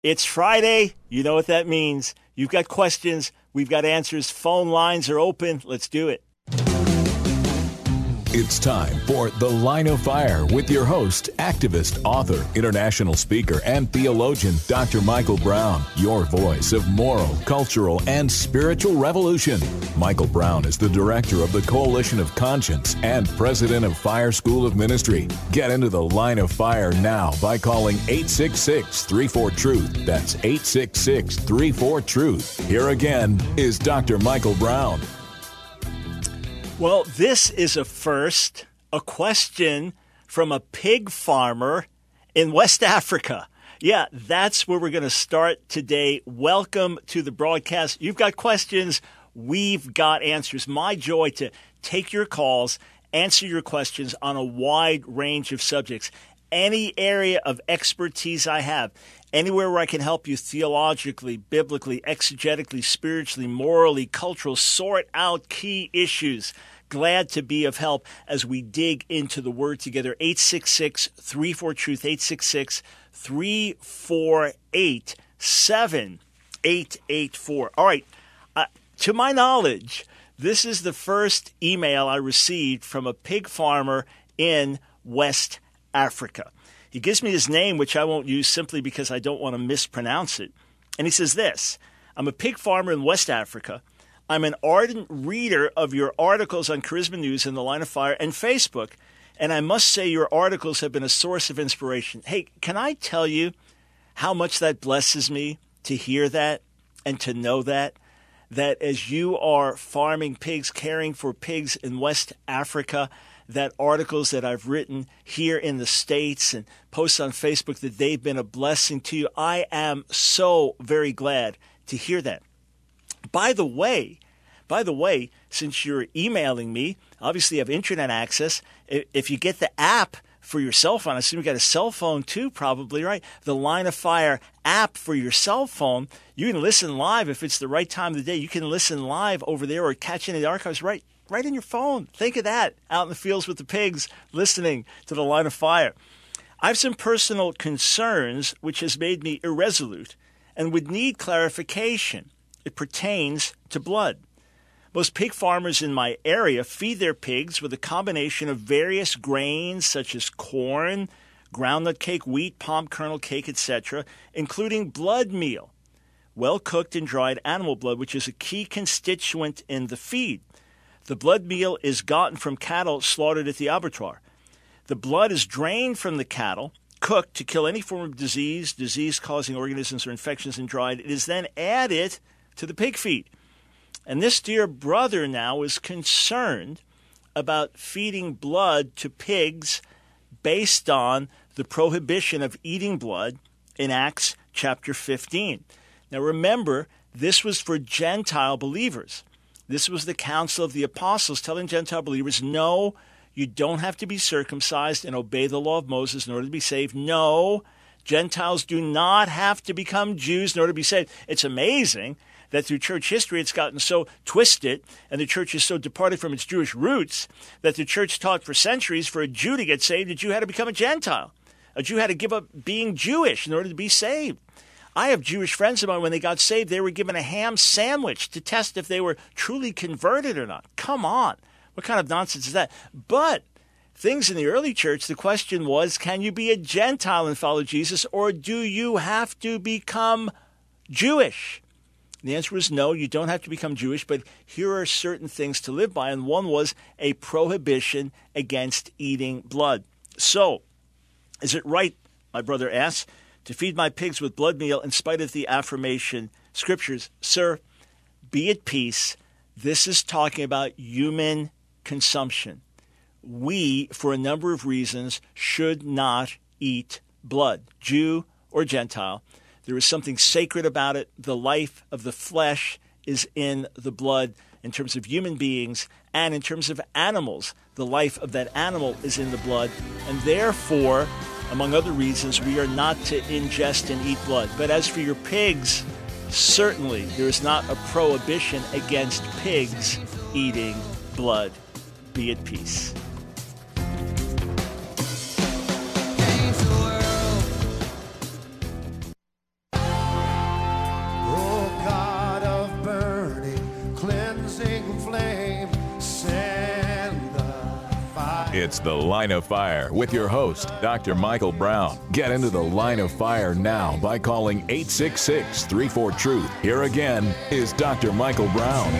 It's Friday. You know what that means. You've got questions. We've got answers. Phone lines are open. Let's do it. It's time for The Line of Fire with your host, activist, author, international speaker, and theologian, Dr. Michael Brown, your voice of moral, cultural, and spiritual revolution. Michael Brown is the director of the Coalition of Conscience and president of Fire School of Ministry. Get into The Line of Fire now by calling 866-34-TRUTH. That's 866-34-TRUTH. Here again is Dr. Michael Brown. Well, this is a first, a question from a pig farmer in West Africa. Yeah, that's where we're going to start today. Welcome to the broadcast. You've got questions. We've got answers. My joy to take your calls, answer your questions on a wide range of subjects. Any area of expertise I have, anywhere where I can help you theologically, biblically, exegetically, spiritually, morally, cultural, sort out key issues. Glad to be of help as we dig into the Word together. 866-34-TRUTH, 866-348-7884. All right, to my knowledge, this is the first email I received from a pig farmer in West Africa. He gives me his name, which I won't use simply because I don't want to mispronounce it. And he says this: I'm a pig farmer in West Africa. I'm an ardent reader of your articles on Charisma News and The Line of Fire and Facebook, and I must say your articles have been a source of inspiration. Hey, can I tell you how much that blesses me to hear that and to know that as you are farming pigs, caring for pigs in West Africa, that articles that I've written here in the States and posts on Facebook, that they've been a blessing to you. I am so very glad to hear that. By the way, since you're emailing me, obviously you have internet access. If you get the app for your cell phone, I assume you got a cell phone too, probably, right? The Line of Fire app for your cell phone. You can listen live if it's the right time of the day. You can listen live over there or catch any of the archives right in your phone. Think of that, out in the fields with the pigs, listening to the Line of Fire. I have some personal concerns which has made me irresolute and would need clarification. It pertains to blood. Most pig farmers in my area feed their pigs with a combination of various grains such as corn, groundnut cake, wheat, palm kernel cake, etc., including blood meal, well-cooked and dried animal blood, which is a key constituent in the feed. The blood meal is gotten from cattle slaughtered at the abattoir. The blood is drained from the cattle, cooked to kill any form of disease-causing organisms or infections, and dried. It is then added to the pig feed. And this dear brother now is concerned about feeding blood to pigs based on the prohibition of eating blood in Acts chapter 15. Now remember, this was for Gentile believers. This was the council of the apostles telling Gentile believers, no, you don't have to be circumcised and obey the law of Moses in order to be saved. No, Gentiles do not have to become Jews in order to be saved. It's amazing that through church history it's gotten so twisted and the church is so departed from its Jewish roots that the church taught for centuries for a Jew to get saved, a Jew had to become a Gentile. A Jew had to give up being Jewish in order to be saved. I have Jewish friends of mine, when they got saved, they were given a ham sandwich to test if they were truly converted or not. Come on. What kind of nonsense is that? But things in the early church, the question was, can you be a Gentile and follow Jesus, or do you have to become Jewish? And the answer was no, you don't have to become Jewish, but here are certain things to live by, and one was a prohibition against eating blood. So, is it right, my brother asks, to feed my pigs with blood meal in spite of the affirmation scriptures? Sir, be at peace. This is talking about human consumption. We, for a number of reasons, should not eat blood, Jew or Gentile. There is something sacred about it. The life of the flesh is in the blood in terms of human beings, and in terms of animals, the life of that animal is in the blood. And therefore, among other reasons, we are not to ingest and eat blood. But as for your pigs, certainly there is not a prohibition against pigs eating blood. Be at peace. It's The Line of Fire with your host, Dr. Michael Brown. Get into the Line of Fire now by calling 866-34-TRUTH. Here again is Dr. Michael Brown.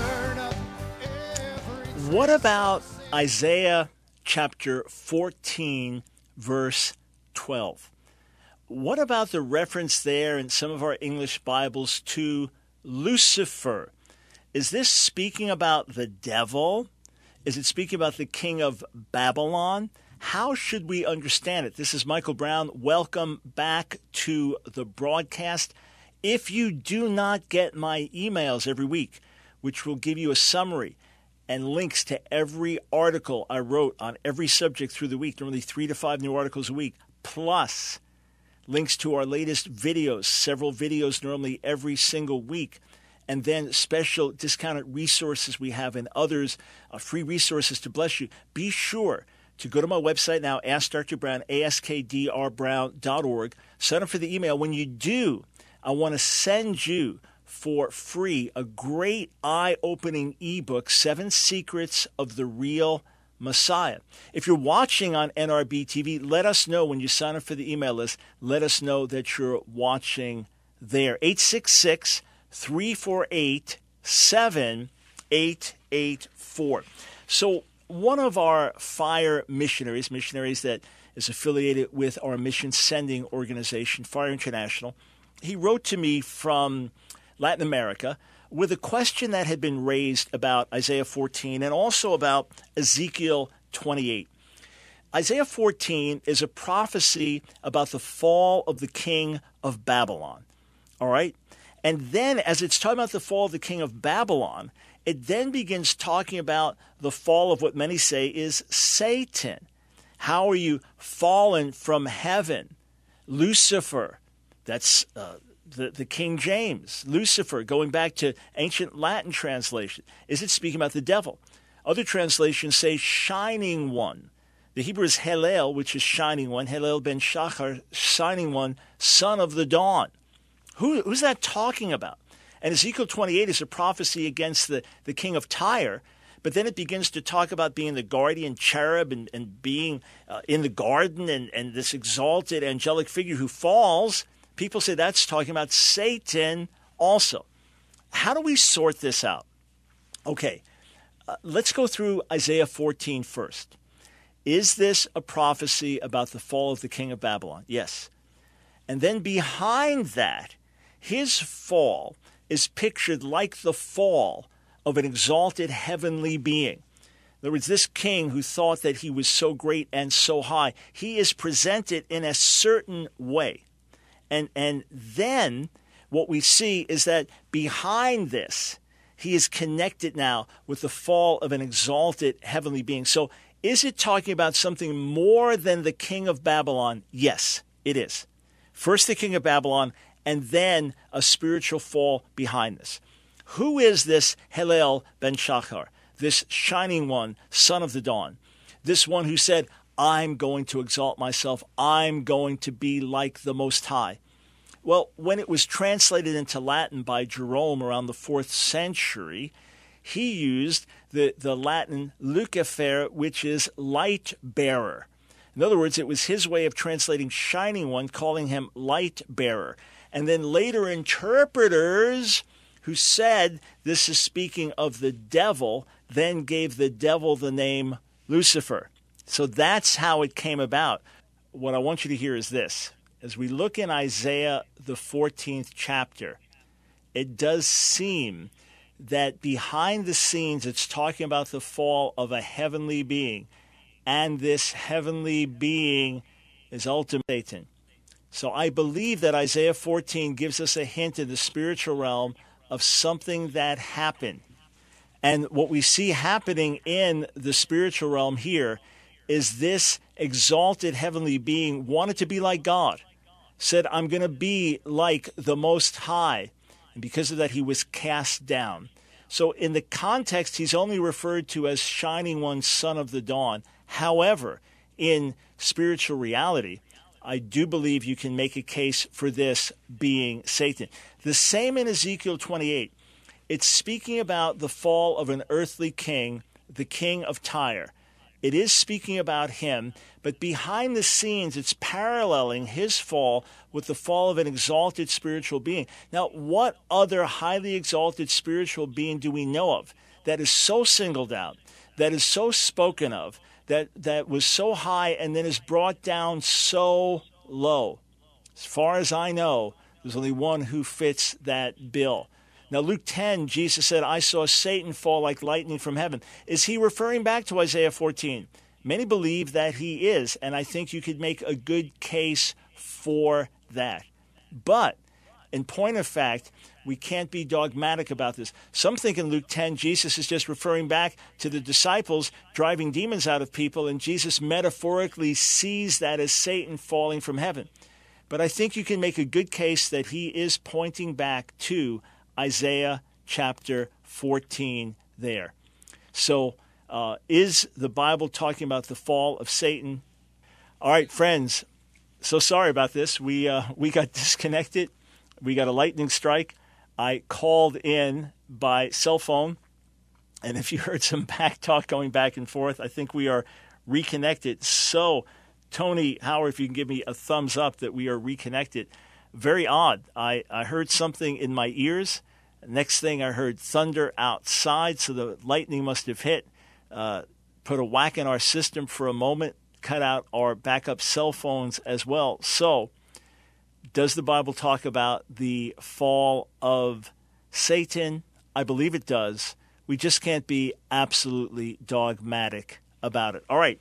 What about Isaiah chapter 14, verse 12? What about the reference there in some of our English Bibles to Lucifer? Is this speaking about the devil? Is it speaking about the king of Babylon? How should we understand it? This is Michael Brown. Welcome back to the broadcast. If you do not get my emails every week, which will give you a summary and links to every article I wrote on every subject through the week, normally 3 to 5 new articles a week, plus links to our latest videos, several videos normally every single week, and then special discounted resources we have and others, free resources to bless you. Be sure to go to my website now, Ask Dr. Brown, askdrbrown.org. Sign up for the email. When you do, I want to send you for free a great eye-opening ebook, 7 Secrets of the Real Messiah. If you're watching on NRB TV, let us know when you sign up for the email list. Let us know that you're watching there. 866-348-7884. So one of our fire missionaries that is affiliated with our mission sending organization, Fire International, he wrote to me from Latin America with a question that had been raised about Isaiah 14 and also about Ezekiel 28. Isaiah 14 is a prophecy about the fall of the king of Babylon. All right? And then as it's talking about the fall of the king of Babylon, it then begins talking about the fall of what many say is Satan. How are you fallen from heaven? Lucifer, that's the King James. Lucifer, going back to ancient Latin translation. Is it speaking about the devil? Other translations say shining one. The Hebrew is Hallel, which is shining one. Hallel ben Shachar, shining one, son of the dawn. Who's that talking about? And Ezekiel 28 is a prophecy against the king of Tyre, but then it begins to talk about being the guardian cherub and being in the garden and this exalted angelic figure who falls. People say that's talking about Satan also. How do we sort this out? Okay, let's go through Isaiah 14 first. Is this a prophecy about the fall of the king of Babylon? Yes. And then behind that, his fall is pictured like the fall of an exalted heavenly being. In other words, this king who thought that he was so great and so high, he is presented in a certain way. And then what we see is that behind this, he is connected now with the fall of an exalted heavenly being. So is it talking about something more than the king of Babylon? Yes, it is. First the king of Babylon, and then a spiritual fall behind this. Who is this Hallel ben Shachar, this shining one, son of the dawn? This one who said, I'm going to exalt myself. I'm going to be like the Most High. Well, when it was translated into Latin by Jerome around the 4th century, he used the Latin Lucifer, which is light bearer. In other words, it was his way of translating shining one, calling him light bearer. And then later interpreters who said this is speaking of the devil, then gave the devil the name Lucifer. So that's how it came about. What I want you to hear is this. As we look in Isaiah, the 14th chapter, it does seem that behind the scenes it's talking about the fall of a heavenly being. And this heavenly being is ultimately Satan. So I believe that Isaiah 14 gives us a hint in the spiritual realm of something that happened. And what we see happening in the spiritual realm here is this exalted heavenly being wanted to be like God, said, I'm going to be like the Most High. And because of that, he was cast down. So in the context, he's only referred to as shining one, son of the dawn. However, in spiritual reality, I do believe you can make a case for this being Satan. The same in Ezekiel 28. It's speaking about the fall of an earthly king, the king of Tyre. It is speaking about him, but behind the scenes, it's paralleling his fall with the fall of an exalted spiritual being. Now, what other highly exalted spiritual being do we know of that is so singled out, that is so spoken of, that was so high and then is brought down so low? As far as I know, there's only one who fits that bill. Now, Luke 10, Jesus said, I saw Satan fall like lightning from heaven. Is he referring back to Isaiah 14? Many believe that he is, and I think you could make a good case for that. But, in point of fact, we can't be dogmatic about this. Some think in Luke 10, Jesus is just referring back to the disciples driving demons out of people, and Jesus metaphorically sees that as Satan falling from heaven. But I think you can make a good case that he is pointing back to Isaiah chapter 14 there. So is the Bible talking about the fall of Satan? All right, friends, so sorry about this. We got disconnected. We got a lightning strike. I called in by cell phone, and if you heard some back talk going back and forth, I think we are reconnected. So, Tony Howard, if you can give me a thumbs up that we are reconnected. Very odd. I heard something in my ears. Next thing I heard thunder outside, so the lightning must have hit, put a whack in our system for a moment, cut out our backup cell phones as well. So, does the Bible talk about the fall of Satan? I believe it does. We just can't be absolutely dogmatic about it. All right,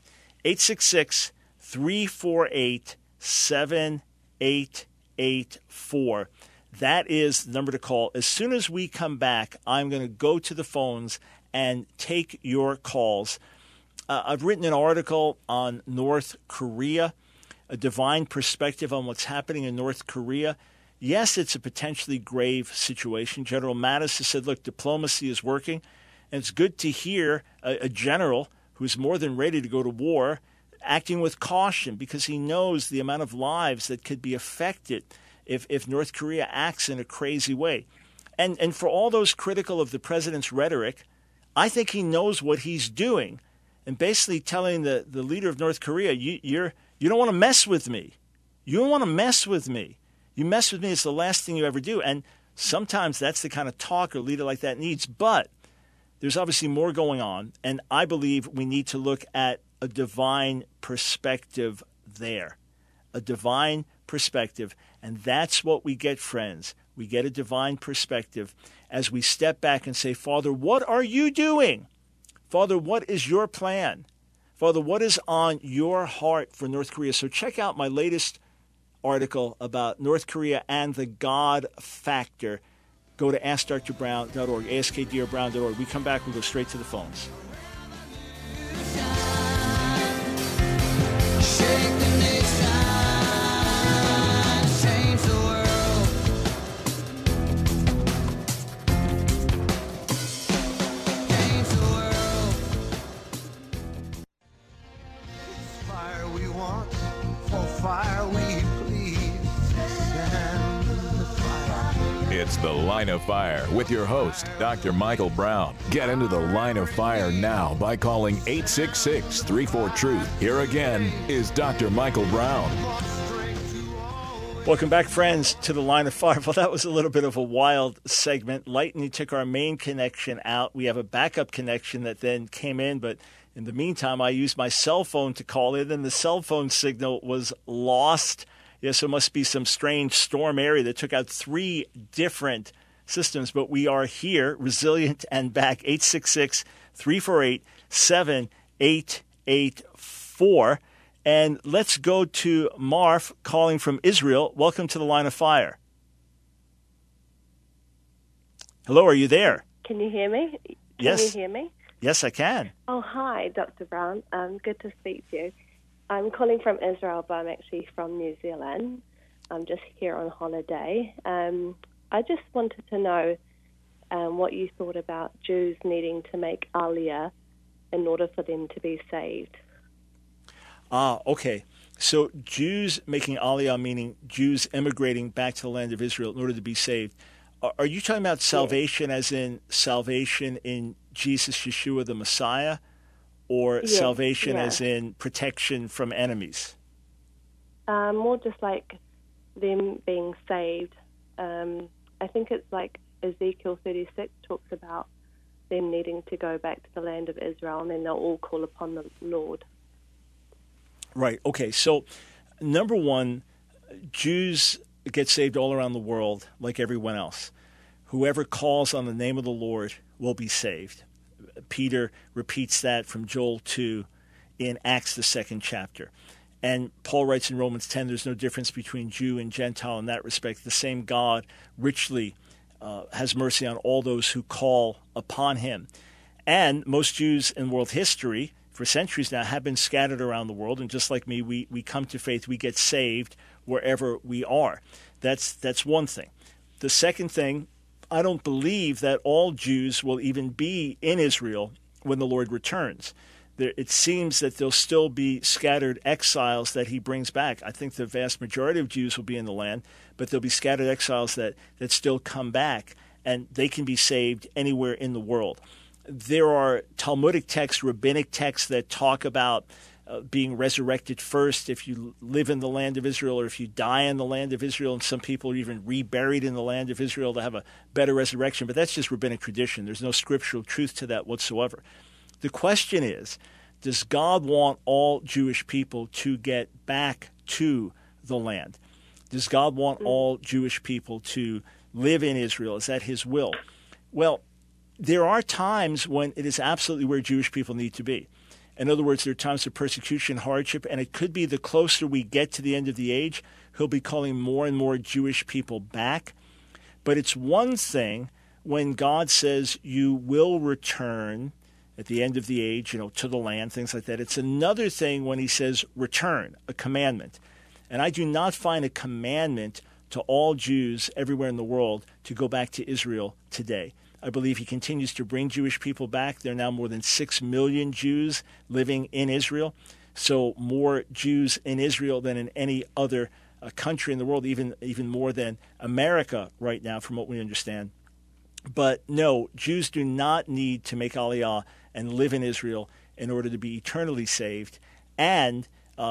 866-348-7884. That is the number to call. As soon as we come back, I'm going to go to the phones and take your calls. I've written an article on North Korea, a divine perspective on what's happening in North Korea. Yes, it's a potentially grave situation. General Mattis has said, look, diplomacy is working. And it's good to hear a general who's more than ready to go to war acting with caution because he knows the amount of lives that could be affected if North Korea acts in a crazy way. And for all those critical of the president's rhetoric, I think he knows what he's doing and basically telling the leader of North Korea, you don't want to mess with me. You don't want to mess with me. You mess with me, it's the last thing you ever do. And sometimes that's the kind of talk a leader like that needs. But there's obviously more going on, and I believe we need to look at a divine perspective there. A divine perspective. And that's what we get, friends. We get a divine perspective as we step back and say, Father, what are you doing? Father, what is your plan? Father, what is on your heart for North Korea? So check out my latest article about North Korea and the God factor. Go to AskDrBrown.org, AskDrBrown.org. We come back, we'll go straight to the phones. It's The Line of Fire with your host, Dr. Michael Brown. Get into the Line of Fire now by calling 866-34-TRUTH. Here again is Dr. Michael Brown. Welcome back, friends, to the Line of Fire. Well, that was a little bit of a wild segment. Lightning took our main connection out. We have a backup connection that then came in, but in the meantime, I used my cell phone to call in, and the cell phone signal was lost. Yes, it must be some strange storm area that took out 3 different systems, but we are here, resilient and back. 866-348-7884. And let's go to Marf calling from Israel. Welcome to the Line of Fire. Hello, are you there? Can you hear me? Yes. Can you hear me? Yes, I can. Oh, hi, Dr. Brown. Good to speak to you. I'm calling from Israel, but I'm actually from New Zealand. I'm just here on holiday. I just wanted to know what you thought about Jews needing to make Aliyah in order for them to be saved. Okay. So Jews making Aliyah, meaning Jews immigrating back to the land of Israel in order to be saved. Are you talking about salvation as in salvation in Jesus, Yeshua, the Messiah? or Yes, salvation yeah. as in protection from enemies? More just like them being saved. I think it's like Ezekiel 36 talks about them needing to go back to the land of Israel, and then they'll all call upon the Lord. Right. Okay. So, number one, Jews get saved all around the world like everyone else. Whoever calls on the name of the Lord will be saved. Peter repeats that from Joel 2 in Acts, the 2nd chapter. And Paul writes in Romans 10, there's no difference between Jew and Gentile in that respect. The same God richly has mercy on all those who call upon him. And most Jews in world history for centuries now have been scattered around the world. And just like me, we come to faith, we get saved wherever we are. That's one thing. The second thing, I don't believe that all Jews will even be in Israel when the Lord returns. It seems that there'll still be scattered exiles that he brings back. I think the vast majority of Jews will be in the land, but there'll be scattered exiles that still come back, and they can be saved anywhere in the world. There are Talmudic texts, rabbinic texts that talk about being resurrected first if you live in the land of Israel, or if you die in the land of Israel, and some people are even reburied in the land of Israel to have a better resurrection. But that's just rabbinic tradition. There's no scriptural truth to that whatsoever. The question is, does God want all Jewish people to get back to the land? Does God want all Jewish people to live in Israel? Is that his will? Well, there are times when it is absolutely where Jewish people need to be. In other words, there are times of persecution, hardship, and it could be the closer we get to the end of the age, he'll be calling more and more Jewish people back. But it's one thing when God says you will return at the end of the age, to the land, things like that. It's another thing when he says return, a commandment. And I do not find a commandment to all Jews everywhere in the world to go back to Israel today. I believe he continues to bring Jewish people back. There are now more than 6 million Jews living in Israel. So more Jews in Israel than in any other country in the world, even more than America right now, from what we understand. But no, Jews do not need to make Aliyah and live in Israel in order to be eternally saved. And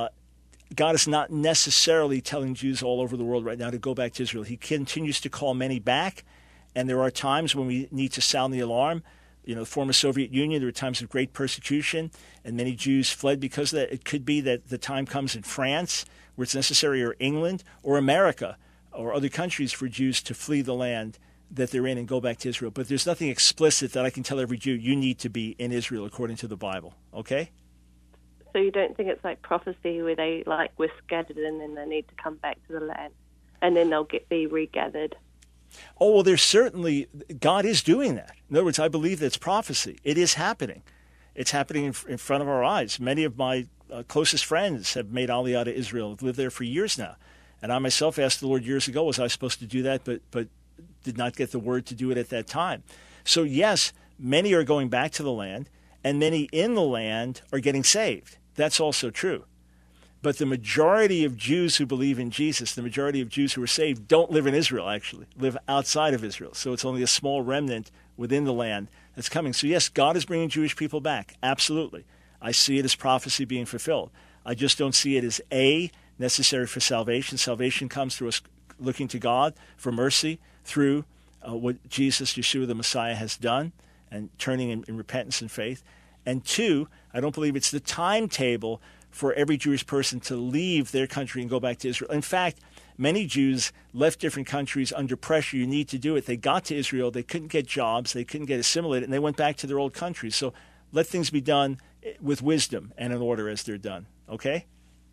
God is not necessarily telling Jews all over the world right now to go back to Israel. He continues to call many back, and there are times when we need to sound the alarm. The former Soviet Union, there were times of great persecution, and many Jews fled because of that. It could be that the time comes in France where it's necessary, or England, or America, or other countries for Jews to flee the land that they're in and go back to Israel. But there's nothing explicit that I can tell every Jew, you need to be in Israel according to the Bible. Okay? So you don't think it's like prophecy where they were scattered and then they need to come back to the land and then they'll be regathered? Oh, well, there's certainly, God is doing that. In other words, I believe that's prophecy. It is happening. It's happening in front of our eyes. Many of my closest friends have made Aliyah to Israel, have lived there for years now. And I myself asked the Lord years ago, was I supposed to do that? But did not get the word to do it at that time. So yes, many are going back to the land, and many in the land are getting saved. That's also true. But the majority of Jews who believe in Jesus, the majority of Jews who are saved, don't live in Israel, actually, live outside of Israel. So it's only a small remnant within the land that's coming. So yes, God is bringing Jewish people back. Absolutely. I see it as prophecy being fulfilled. I just don't see it as necessary for salvation. Salvation comes through us looking to God for mercy through what Jesus, Yeshua the Messiah, has done, and turning in repentance and faith. And two, I don't believe it's the timetable for every Jewish person to leave their country and go back to Israel. In fact, many Jews left different countries under pressure. You need to do it. They got to Israel. They couldn't get jobs. They couldn't get assimilated, and they went back to their old countries. So let things be done with wisdom and in order as they're done. Okay?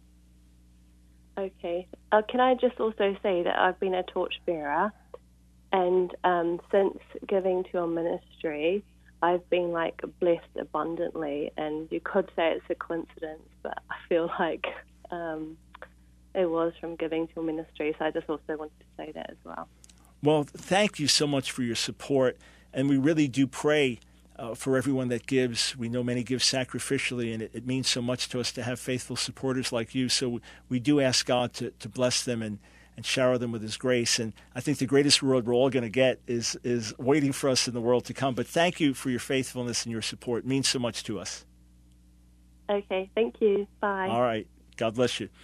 Okay. Can I just also say that I've been a torchbearer, and since giving to your ministry, I've been blessed abundantly, and you could say it's a coincidence, but I feel like it was from giving to your ministry. So I just also wanted to say that as well. Well, thank you so much for your support, and we really do pray for everyone that gives. We know many give sacrificially, and it means so much to us to have faithful supporters like you. So we do ask God to bless them and shower them with his grace. And I think the greatest reward we're all going to get is waiting for us in the world to come. But thank you for your faithfulness and your support. It means so much to us. Okay, thank you. Bye. All right. God bless you.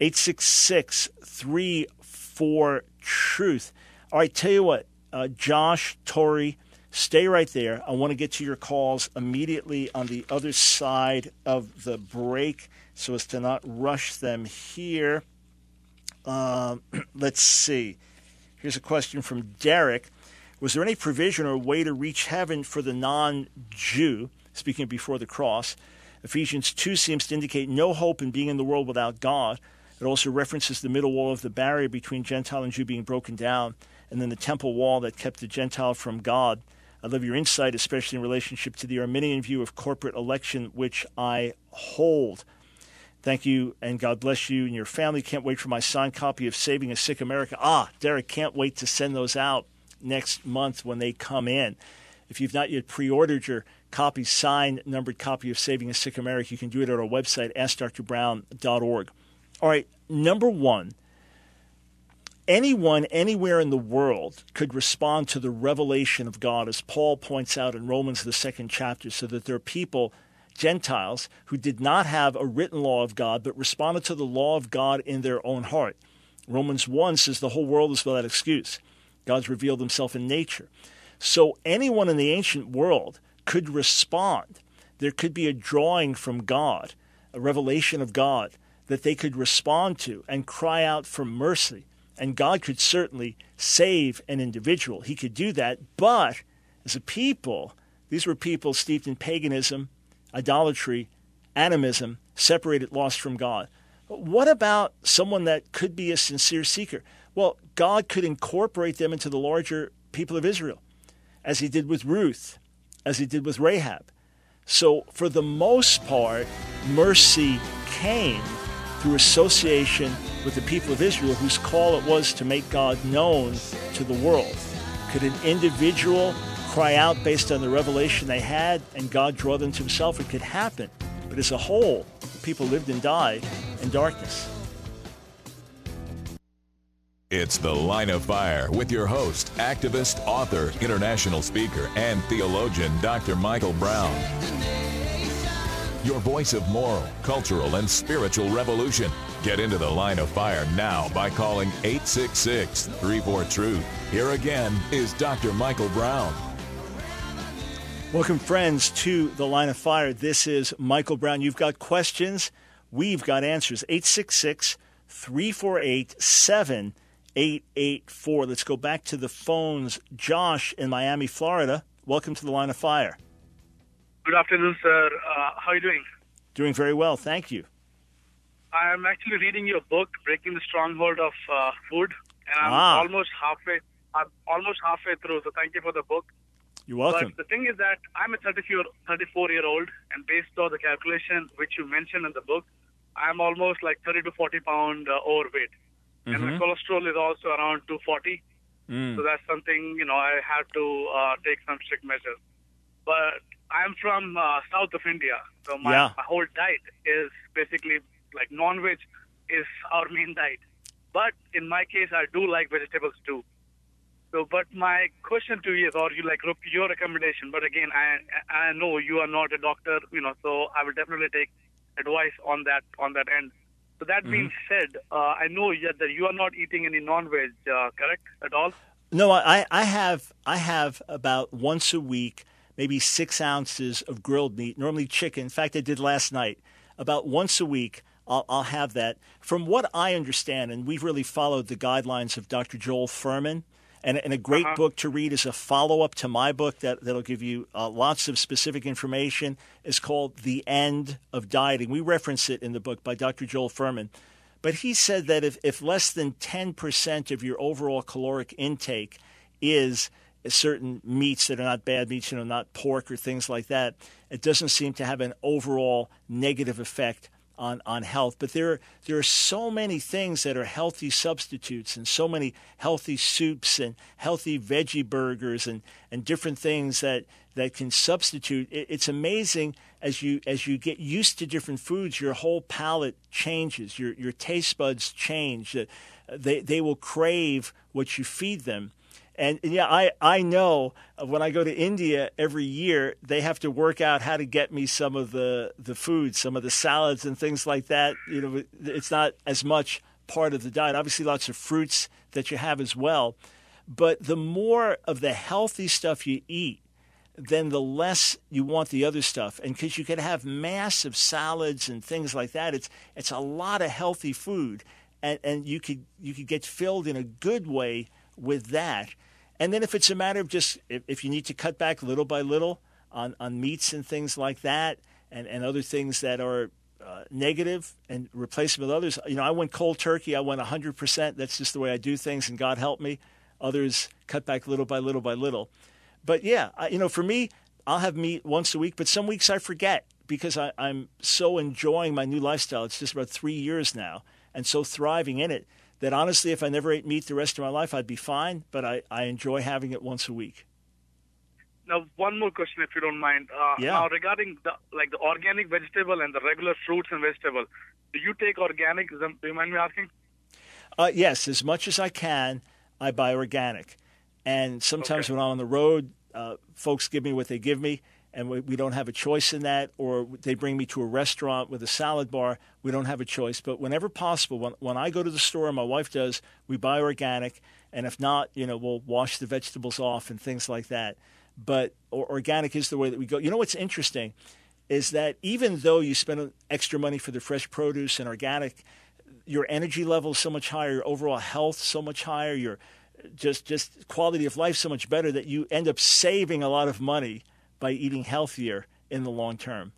866-34-TRUTH. All right, tell you what, Josh, Tori, stay right there. I want to get to your calls immediately on the other side of the break so as to not rush them here. Let's see. Here's a question from Derek. Was there any provision or way to reach heaven for the non-Jew, speaking of before the cross? Ephesians 2 seems to indicate no hope in being in the world without God. It also references the middle wall of the barrier between Gentile and Jew being broken down, and then the temple wall that kept the Gentile from God. I love your insight, especially in relationship to the Arminian view of corporate election, which I hold. Thank you, and God bless you and your family. Can't wait for my signed copy of Saving a Sick America. Derek, can't wait to send those out next month when they come in. If you've not yet pre-ordered your copy, signed, numbered copy of Saving a Sick America, you can do it at our website, AskDrBrown.org. All right, number one, anyone, anywhere in the world could respond to the revelation of God, as Paul points out in Romans, the 2nd chapter, so that there are people, Gentiles, who did not have a written law of God, but responded to the law of God in their own heart. Romans 1 says the whole world is without excuse. God's revealed himself in nature. So anyone in the ancient world could respond. There could be a drawing from God, a revelation of God that they could respond to and cry out for mercy. And God could certainly save an individual. He could do that. But as a people, these were people steeped in paganism, idolatry, animism, separated, lost from God. But what about someone that could be a sincere seeker? Well, God could incorporate them into the larger people of Israel, as he did with Ruth, as he did with Rahab. So for the most part, mercy came through association with the people of Israel, whose call it was to make God known to the world. Could an individual cry out based on the revelation they had and God draw them to himself? It could happen. But as a whole, people lived and died in darkness. It's The Line of Fire with your host, activist, author, international speaker, and theologian, Dr. Michael Brown. Your voice of moral, cultural, and spiritual revolution. Get into The Line of Fire now by calling 866-34-TRUTH. Here again is Dr. Michael Brown. Welcome, friends, to The Line of Fire. This is Michael Brown. You've got questions. We've got answers. 866-348-7884. Let's go back to the phones. Josh in Miami, Florida. Welcome to The Line of Fire. Good afternoon, sir. How are you doing? Doing very well, thank you. I'm actually reading your book, Breaking the Stronghold of Food, and I'm almost halfway through, so thank you for the book. You're welcome. But the thing is that I'm a 34-year-old, and based on the calculation which you mentioned in the book, I'm almost like 30 to 40 pound overweight. Mm-hmm. And my cholesterol is also around 240. So that's something, I have to take some strict measures. But I'm from south of India, so my whole diet is basically like non-veg is our main diet. But in my case, I do like vegetables too. So, but my question to you is, or you like your recommendation, but again, I know you are not a doctor, so I will definitely take advice on that end. So that being said, I know that you are not eating any non-veg, correct, at all? No, I have about once a week, maybe 6 ounces of grilled meat, normally chicken. In fact, I did last night. About once a week, I'll have that. From what I understand, and we've really followed the guidelines of Dr. Joel Fuhrman, and a great book to read is a follow-up to my book that'll give you lots of specific information. It's called The End of Dieting. We reference it in the book by Dr. Joel Fuhrman. But he said that if less than 10% of your overall caloric intake is certain meats that are not bad meats, not pork or things like that, it doesn't seem to have an overall negative effect on health. But there are so many things that are healthy substitutes, and so many healthy soups and healthy veggie burgers and different things that can substitute. It's amazing as you get used to different foods, your whole palate changes, your taste buds change. They will crave what you feed them. And I know when I go to India every year, they have to work out how to get me some of the food, some of the salads and things like that. It's not as much part of the diet. Obviously, lots of fruits that you have as well. But the more of the healthy stuff you eat, then the less you want the other stuff. And because you could have massive salads and things like that, it's a lot of healthy food. And you could get filled in a good way with that. And then if it's a matter of just if you need to cut back little by little on meats and things like that and other things that are negative and replace them with others. I went cold turkey. I went 100%. That's just the way I do things, and God help me. Others cut back little by little by little. But yeah, for me, I'll have meat once a week, but some weeks I forget because I'm so enjoying my new lifestyle. It's just about 3 years now and so thriving in it that honestly, if I never ate meat the rest of my life, I'd be fine, but I enjoy having it once a week. Now, one more question, if you don't mind. Yeah. Now, regarding the organic vegetable and the regular fruits and vegetable, do you take organic? Do you mind me asking? Yes, as much as I can, I buy organic. And sometimes when I'm on the road, folks give me what they give me, and we don't have a choice in that, or they bring me to a restaurant with a salad bar. We don't have a choice. But whenever possible, when I go to the store, and my wife does, we buy organic. And if not, we'll wash the vegetables off and things like that. But organic is the way that we go. What's interesting is that even though you spend extra money for the fresh produce and organic, your energy level is so much higher, your overall health so much higher, your just quality of life so much better that you end up saving a lot of money by eating healthier in the long term.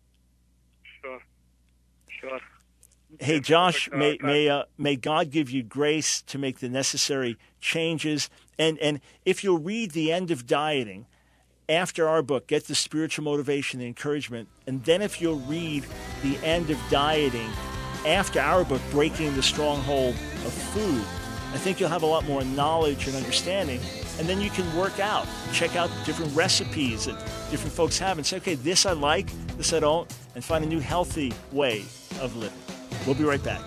Sure. Hey, Josh, may God give you grace to make the necessary changes. And if you'll read The End of Dieting after our book, get the spiritual motivation, the encouragement. And then if you'll read The End of Dieting after our book, Breaking the Stronghold of Food, I think you'll have a lot more knowledge and understanding. And then you can work out, check out different recipes that different folks have and say, okay, this I like, this I don't, and find a new healthy way of living. We'll be right back.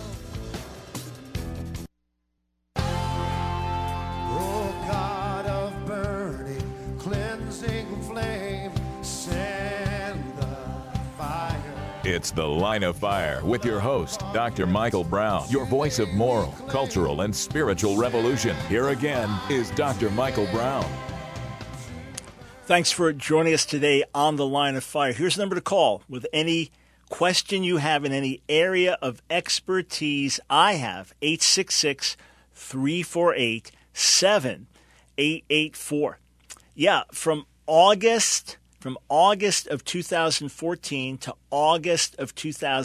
It's The Line of Fire with your host, Dr. Michael Brown, your voice of moral, cultural, and spiritual revolution. Here again is Dr. Michael Brown. Thanks for joining us today on The Line of Fire. Here's the number to call with any question you have in any area of expertise. I have 866-348-7884. Yeah, from August of 2014 to August of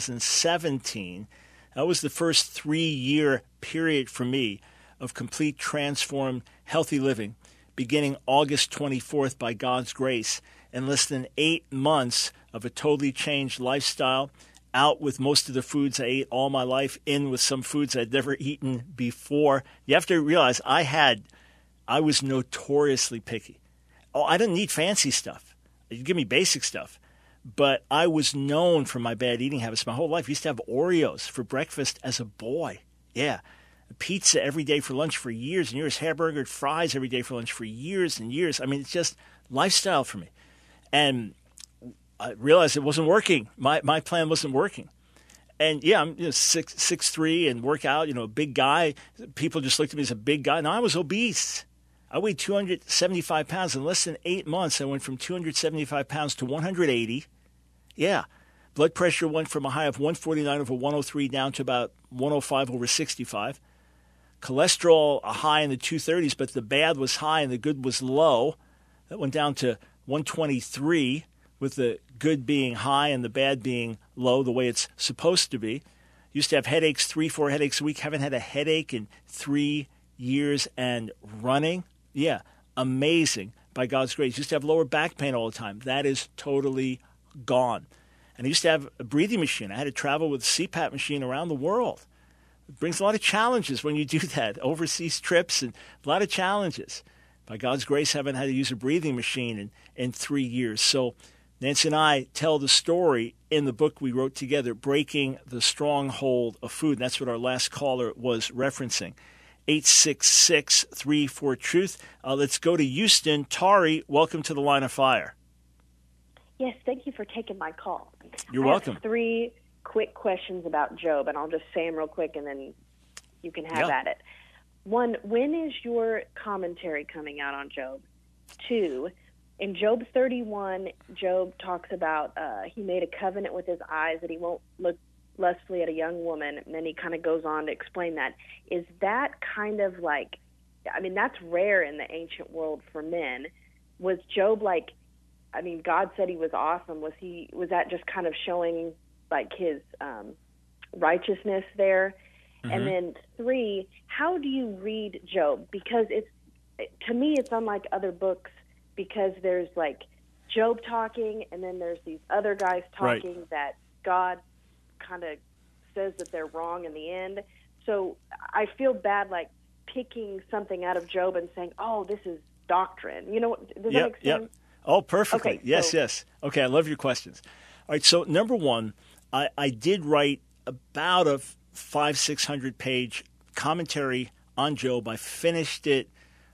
2017, that was the first 3-year period for me of complete transformed healthy living, beginning August 24th by God's grace, in less than 8 months of a totally changed lifestyle, out with most of the foods I ate all my life, in with some foods I'd never eaten before. You have to realize I was notoriously picky. Oh, I didn't need fancy stuff. You give me basic stuff. But I was known for my bad eating habits my whole life. I used to have Oreos for breakfast as a boy. Yeah. Pizza every day for lunch for years and years. Hamburger and fries every day for lunch for years and years. I mean, it's just lifestyle for me. And I realized it wasn't working. My plan wasn't working. And yeah, I'm 6'3" and work out, a big guy. People just looked at me as a big guy. Now I was obese. I weighed 275 pounds. In less than 8 months, I went from 275 pounds to 180. Yeah. Blood pressure went from a high of 149/103 down to about 105/65. Cholesterol, a high in the 230s, but the bad was high and the good was low. That went down to 123, with the good being high and the bad being low, the way it's supposed to be. Used to have headaches, 3-4 headaches a week. Haven't had a headache in 3 years and running. Yeah, amazing by God's grace. Used to have lower back pain all the time. That is totally gone. And I used to have a breathing machine. I had to travel with a CPAP machine around the world. It brings a lot of challenges when you do that, overseas trips and a lot of challenges. By God's grace, I haven't had to use a breathing machine in 3 years. So Nancy and I tell the story in the book we wrote together, Breaking the Stronghold of Food. And that's what our last caller was referencing. 866-34-TRUTH. Let's go to Houston. Tari, welcome to the Line of Fire. Yes, thank you for taking my call. You're welcome. I have 3 quick questions about Job, and I'll just say them real quick, and then you can have at it. 1, when is your commentary coming out on Job? 2, in Job 31, Job talks about he made a covenant with his eyes that he won't look lustfully at a young woman, and then he kind of goes on to explain that. Is that kind of like, I mean, that's rare in the ancient world for men. Was Job like, I mean, God said he was awesome. Was that just kind of showing like his righteousness there? Mm-hmm. And then 3, how do you read Job? Because to me, it's unlike other books because there's like Job talking, and then there's these other guys talking that God kind of says that they're wrong in the end. So I feel bad like picking something out of Job and saying, oh, this is doctrine. You know, does that make sense? Yep. Oh, perfectly. Okay, yes. Okay, I love your questions. All right, so number 1, I did write about a 500-600 page commentary on Job. I finished it,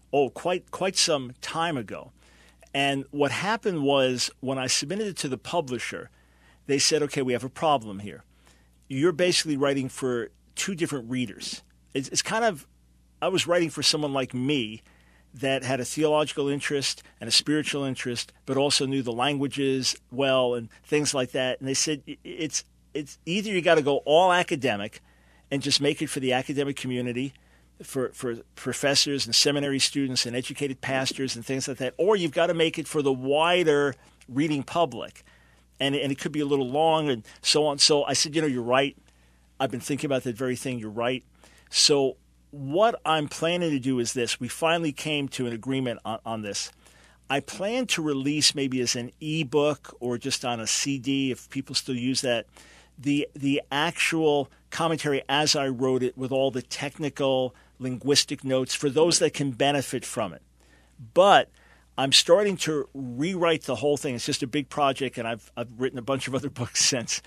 quite some time ago. And what happened was when I submitted it to the publisher, they said, okay, we have a problem here. You're basically writing for 2 different readers. It's kind of, I was writing for someone like me that had a theological interest and a spiritual interest, but also knew the languages well and things like that. And they said, it's either you got to go all academic and just make it for the academic community, for professors and seminary students and educated pastors and things like that, or you've got to make it for the wider reading public. And it could be a little long and so on. So I said, you're right. I've been thinking about that very thing. You're right. So what I'm planning to do is this. We finally came to an agreement on this. I plan to release maybe as an ebook or just on a CD, if people still use that, the actual commentary as I wrote it with all the technical linguistic notes for those that can benefit from it. But I'm starting to rewrite the whole thing. It's just a big project, and I've written a bunch of other books since.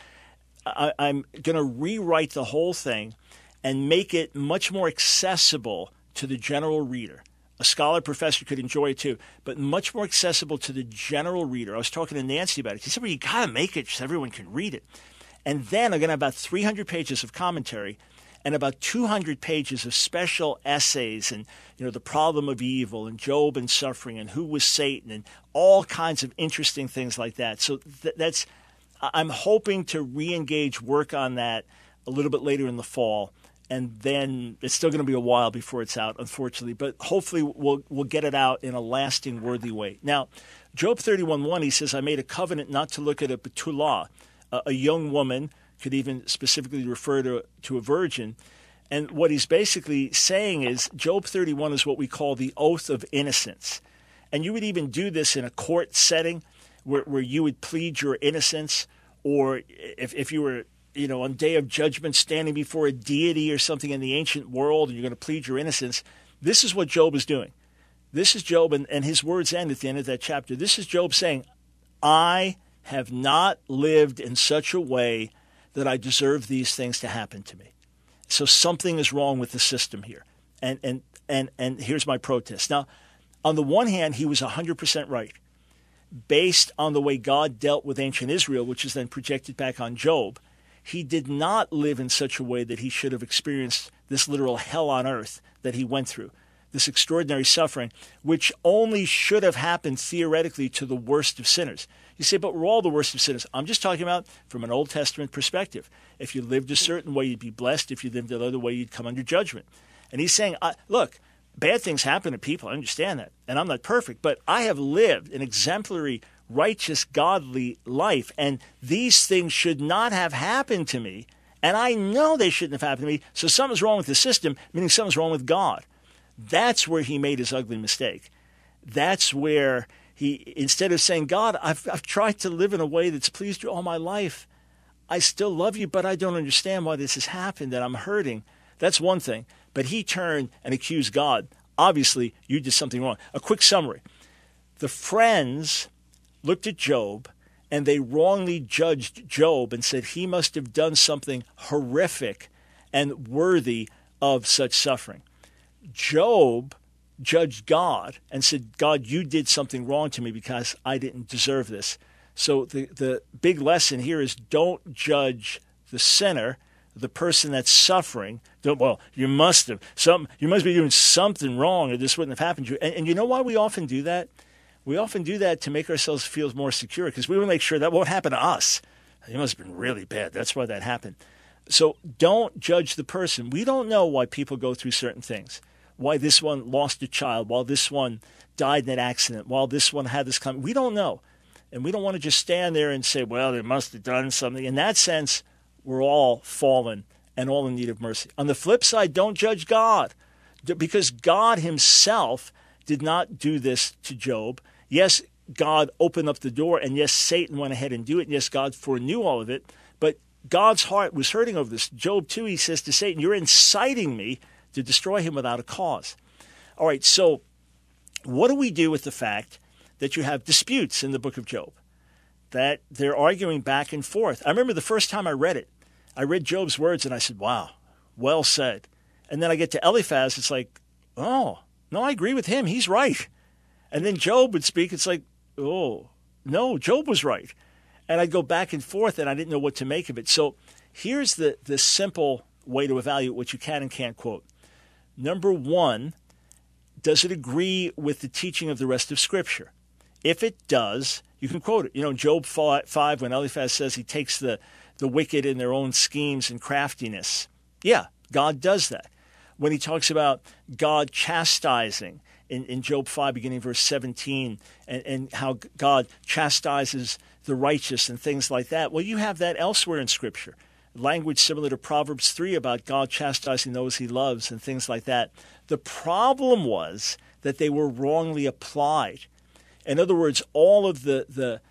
I'm going to rewrite the whole thing and make it much more accessible to the general reader. A scholar professor could enjoy it too, but much more accessible to the general reader. I was talking to Nancy about it. She said, well, you got to make it so everyone can read it. And then I'm going to have about 300 pages of commentary and about 200 pages of special essays and, the problem of evil and Job and suffering and who was Satan and all kinds of interesting things like that. So I'm hoping to re-engage work on that a little bit later in the fall. And then it's still going to be a while before it's out, unfortunately. But hopefully we'll get it out in a lasting, worthy way. Now, Job 31:1, he says, I made a covenant not to look at a Betullah, a young woman, could even specifically refer to a virgin. And what he's basically saying is Job 31 is what we call the oath of innocence. And you would even do this in a court setting where you would plead your innocence, or if you were on Day of Judgment standing before a deity or something in the ancient world and you're going to plead your innocence. This is what Job is doing. This is Job, and his words end at the end of that chapter. This is Job saying, I have not lived in such a way that I deserve these things to happen to me. So something is wrong with the system here. And here's my protest. Now, on the one hand, he was 100% right. Based on the way God dealt with ancient Israel, which is then projected back on Job, he did not live in such a way that he should have experienced this literal hell on earth that he went through, this extraordinary suffering, which only should have happened theoretically to the worst of sinners. You say, but we're all the worst of sinners. I'm just talking about from an Old Testament perspective. If you lived a certain way, you'd be blessed. If you lived another way, you'd come under judgment. And he's saying, look, bad things happen to people. I understand that. And I'm not perfect. But I have lived an exemplary, righteous, godly life. And these things should not have happened to me. And I know they shouldn't have happened to me. So something's wrong with the system, meaning something's wrong with God. That's where he made his ugly mistake. That's where he, instead of saying, God, I've tried to live in a way that's pleased you all my life. I still love you, but I don't understand why this has happened, that I'm hurting. That's one thing. But he turned and accused God. Obviously, you did something wrong. A quick summary. The friends looked at Job, and they wrongly judged Job and said he must have done something horrific and worthy of such suffering. Job judged God and said, God, you did something wrong to me because I didn't deserve this. So the big lesson here is don't judge the sinner, the person that's suffering. You must be doing something wrong or this wouldn't have happened to you. And you know why we often do that? We often do that to make ourselves feel more secure because we want to make sure that won't happen to us. It must have been really bad. That's why that happened. So don't judge the person. We don't know why people go through certain things, why this one lost a child, while this one died in an accident, while this one had this comment. We don't know. And we don't want to just stand there and say, well, they must have done something. In that sense, we're all fallen and all in need of mercy. On the flip side, don't judge God, because God himself did not do this to Job. Yes, God opened up the door, and yes, Satan went ahead and do it, and yes, God foreknew all of it, but God's heart was hurting over this. Job 2, he says to Satan, you're inciting me to destroy him without a cause. All right, so what do we do with the fact that you have disputes in the book of Job, that they're arguing back and forth? I remember the first time I read it, I read Job's words and I said, wow, well said. And then I get to Eliphaz, it's like, oh, no, I agree with him. He's right. And then Job would speak, it's like, oh, no, Job was right. And I'd go back and forth and I didn't know what to make of it. So here's the simple way to evaluate what you can and can't quote. Number one, does it agree with the teaching of the rest of Scripture? If it does, you can quote it. You know, Job 5, when Eliphaz says he takes the wicked in their own schemes and craftiness. Yeah, God does that. When he talks about God chastising in Job 5, beginning verse 17, and how God chastises the righteous and things like that. Well, you have that elsewhere in Scripture. Language similar to Proverbs 3 about God chastising those he loves and things like that. The problem was that they were wrongly applied. In other words, all of the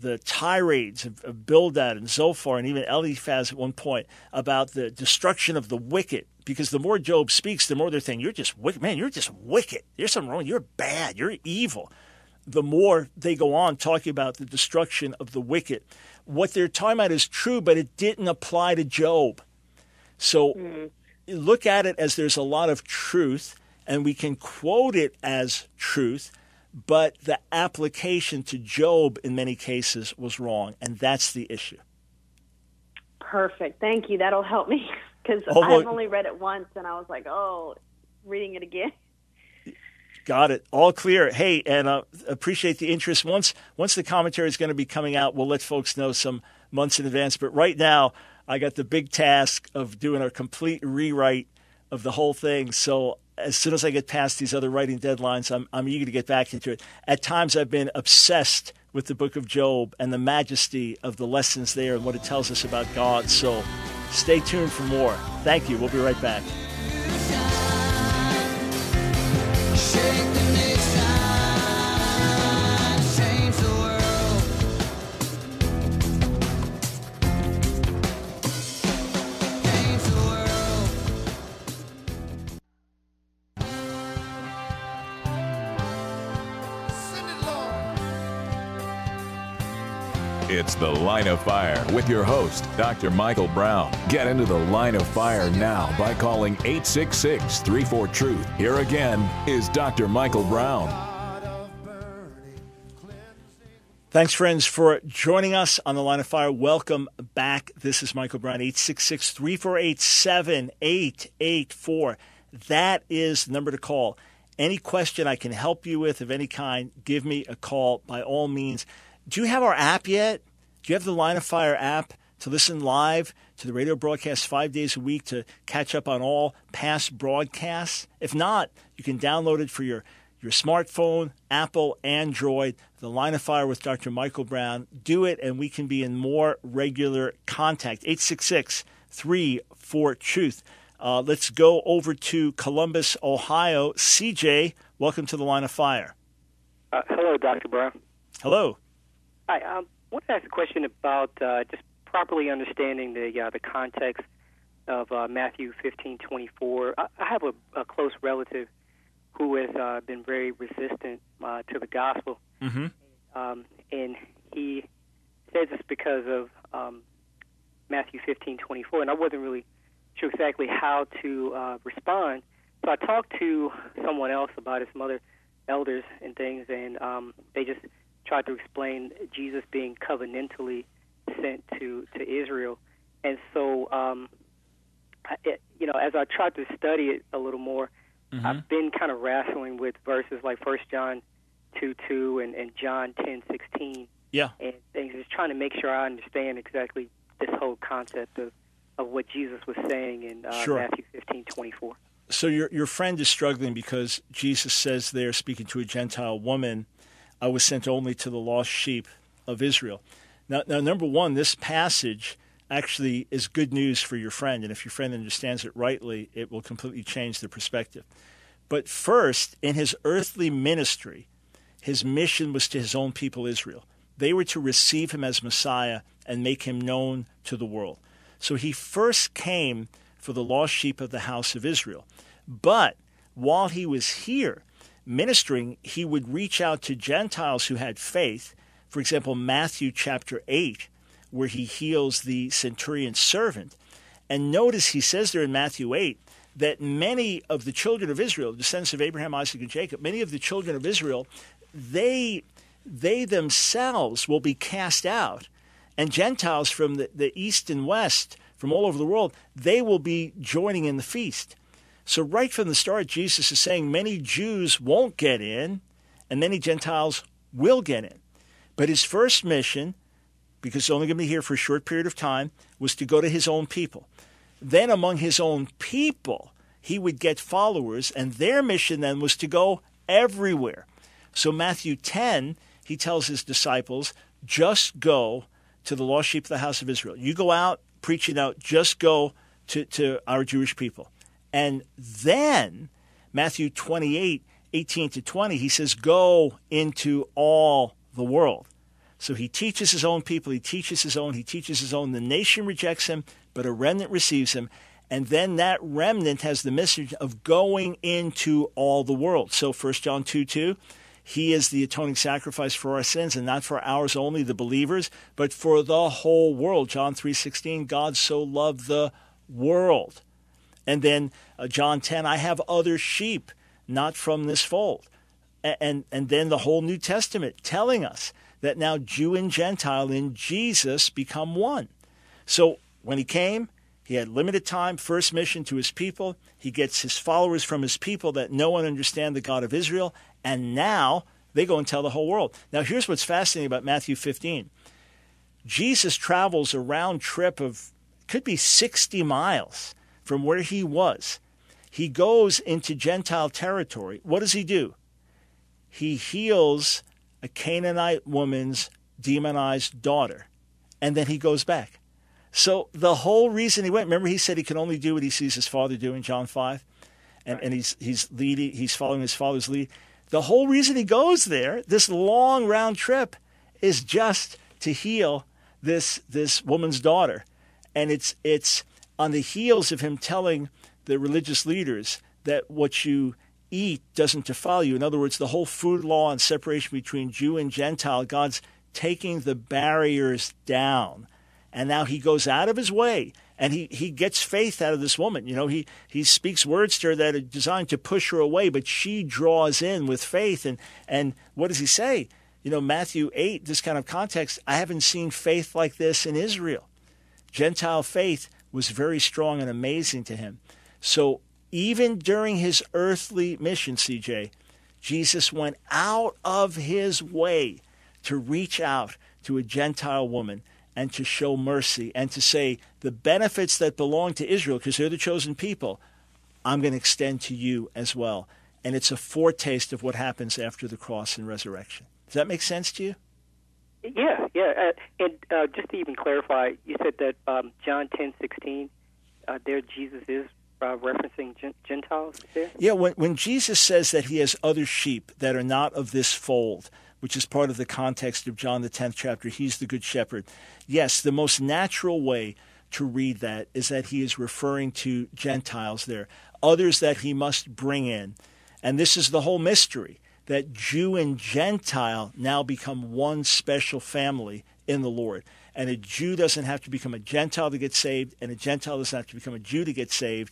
tirades of Bildad and Zophar and even Eliphaz at one point about the destruction of the wicked, because the more Job speaks, the more they're saying, you're just wicked. Man, you're just wicked. There's something wrong. You're bad. You're evil. The more they go on talking about the destruction of the wicked. What they're talking about is true, but it didn't apply to Job. So look at it as there's a lot of truth, and we can quote it as truth, but the application to Job in many cases was wrong, and that's the issue. Perfect. Thank you. That'll help me, because I've only read it once, and I was like, reading it again. Got it. All clear. Hey, and appreciate the interest. Once the commentary is going to be coming out, we'll let folks know some months in advance. But right now, I got the big task of doing a complete rewrite of the whole thing. So as soon as I get past these other writing deadlines, I'm eager to get back into it. At times, I've been obsessed with the book of Job and the majesty of the lessons there and what it tells us about God. So stay tuned for more. Thank you. We'll be right back. It's The Line of Fire with your host, Dr. Michael Brown. Get into the line of fire now by calling 866-34-TRUTH. Here again is Dr. Michael Brown. Thanks, friends, for joining us on The Line of Fire. Welcome back. This is Michael Brown, 866-348-7884. That is the number to call. Any question I can help you with of any kind, give me a call by all means. Do you have our app yet? Do you have the Line of Fire app to listen live to the radio broadcast 5 days a week to catch up on all past broadcasts? If not, you can download it for your smartphone, Apple, Android, the Line of Fire with Dr. Michael Brown. Do it, and we can be in more regular contact. 866-34-TRUTH. Let's go over to Columbus, Ohio. CJ, welcome to the Line of Fire. Hello, Dr. Brown. Hello. Hi. I want to ask a question about just properly understanding the context of Matthew 15:24. I have a close relative who has been very resistant to the gospel, and he says it's because of Matthew 15:24. And I wasn't really sure exactly how to respond So I talked to someone else about it, some other elders and things, and they just tried to explain Jesus being covenantally sent to Israel. And so, as I tried to study it a little more, I've been kind of wrestling with verses like 1 John 2:2 and John 10:16. Yeah. And things, just trying to make sure I understand exactly this whole concept of what Jesus was saying in Matthew 15:24. So your friend is struggling because Jesus says there, speaking to a Gentile woman, I was sent only to the lost sheep of Israel. Now, number one, this passage actually is good news for your friend, and if your friend understands it rightly, it will completely change the perspective. But first, in his earthly ministry, his mission was to his own people, Israel. They were to receive him as Messiah and make him known to the world. So he first came for the lost sheep of the house of Israel. But while he was here ministering, he would reach out to Gentiles who had faith. For example, Matthew chapter 8, where he heals the centurion's servant. And notice he says there in Matthew 8 that many of the children of Israel, descendants of Abraham, Isaac, and Jacob, many of the children of Israel, they themselves will be cast out. And Gentiles from the east and west, from all over the world, they will be joining in the feast. So right from the start, Jesus is saying many Jews won't get in, and many Gentiles will get in. But his first mission, because he's only going to be here for a short period of time, was to go to his own people. Then among his own people, he would get followers, and their mission then was to go everywhere. So Matthew 10, he tells his disciples, just go to the lost sheep of the house of Israel. You go out, preach it out, just go to our Jewish people. And then Matthew 28, 18 to 20, he says, go into all the world. So he teaches his own people, he teaches his own. The nation rejects him, but a remnant receives him. And then that remnant has the message of going into all the world. So 1 John 2:2, he is the atoning sacrifice for our sins, and not for ours only, the believers, but for the whole world. John 3:16, God so loved the world. And then John 10, I have other sheep, not from this fold. And then the whole New Testament telling us that now Jew and Gentile in Jesus become one. So when he came, he had limited time, first mission to his people. He gets his followers from his people that know and understand the God of Israel. And now they go and tell the whole world. Now here's what's fascinating about Matthew 15. Jesus travels a round trip of, could be 60 miles from where he was. He goes into Gentile territory. What does he do? He heals a Canaanite woman's demonized daughter, and then he goes back. So the whole reason he went, remember he said he can only do what he sees his father do in John 5, and he's following his father's lead. The whole reason he goes there, this long round trip, is just to heal this woman's daughter, and it's on the heels of him telling the religious leaders that what you eat doesn't defile you. In other words, the whole food law and separation between Jew and Gentile, God's taking the barriers down. And now he goes out of his way, and he gets faith out of this woman. You know, he speaks words to her that are designed to push her away, but she draws in with faith. And what does he say? You know, Matthew 8, this kind of context, I haven't seen faith like this in Israel. Gentile faith was very strong and amazing to him. So even during his earthly mission, CJ, Jesus went out of his way to reach out to a Gentile woman and to show mercy and to say the benefits that belong to Israel, because they're the chosen people, I'm going to extend to you as well. And it's a foretaste of what happens after the cross and resurrection. Does that make sense to you? Yeah. And just to even clarify, you said that John 10:16, there Jesus is referencing Gentiles there? Yeah, when Jesus says that he has other sheep that are not of this fold, which is part of the context of John the 10th chapter, he's the good shepherd. Yes, the most natural way to read that is that he is referring to Gentiles there, others that he must bring in. And this is the whole mystery, that Jew and Gentile now become one special family in the Lord. And a Jew doesn't have to become a Gentile to get saved, and a Gentile doesn't have to become a Jew to get saved.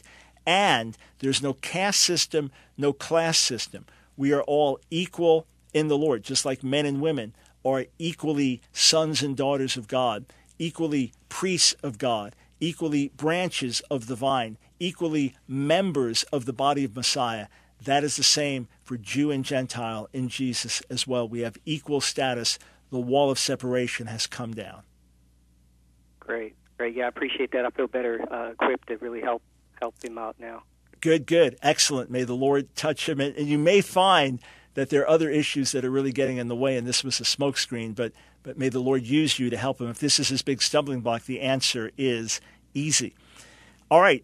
And there's no caste system, no class system. We are all equal in the Lord, just like men and women are equally sons and daughters of God, equally priests of God, equally branches of the vine, equally members of the body of Messiah. That is the same for Jew and Gentile in Jesus as well. We have equal status. The wall of separation has come down. Great. Yeah, I appreciate that. I feel better equipped to really help him out now. Good. Excellent. May the Lord touch him. And you may find that there are other issues that are really getting in the way, and this was a smokescreen, but may the Lord use you to help him. If this is his big stumbling block, the answer is easy. All right,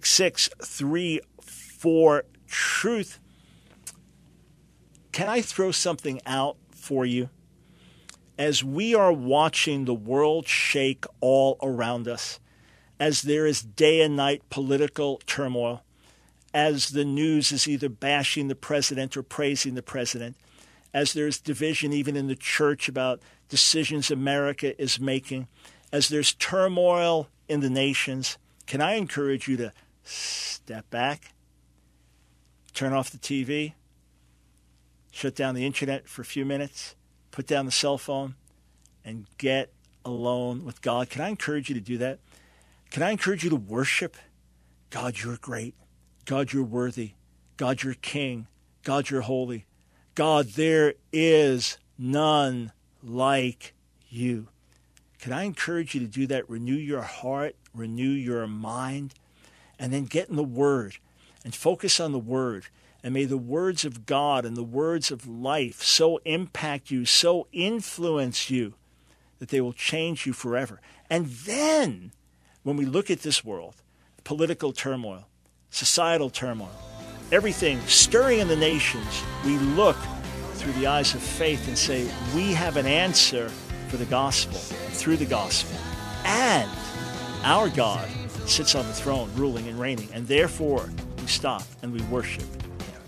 866-34-TRUTH. Can I throw something out for you? As we are watching the world shake all around us, as there is day and night political turmoil, as the news is either bashing the president or praising the president, as there's division even in the church about decisions America is making, as there's turmoil in the nations, can I encourage you to step back, turn off the TV, shut down the internet for a few minutes, put down the cell phone, and get alone with God? Can I encourage you to do that? Can I encourage you to worship? God, you're great. God, you're worthy. God, you're king. God, you're holy. God, there is none like you. Can I encourage you to do that? Renew your heart, renew your mind, and then get in the Word and focus on the Word. And may the words of God and the words of life so impact you, so influence you, that they will change you forever. And then, when we look at this world, political turmoil, societal turmoil, everything stirring in the nations, we look through the eyes of faith and say, we have an answer for the gospel, through the gospel. And our God sits on the throne, ruling and reigning. And therefore, we stop and we worship him.